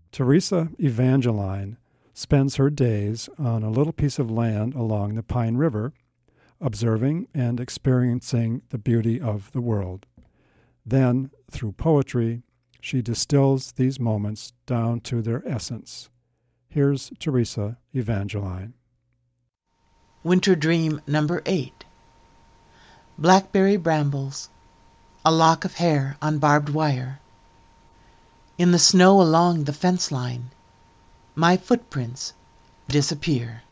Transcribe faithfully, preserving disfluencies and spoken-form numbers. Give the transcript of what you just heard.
Teresa Evangeline spends her days on a little piece of land along the Pine River, observing and experiencing the beauty of the world. Then, through poetry, she distills these moments down to their essence. Here's Teresa Evangeline. Winter Dream Number eight. Blackberry brambles, a lock of hair on barbed wire. In the snow along the fence line, my footprints disappear.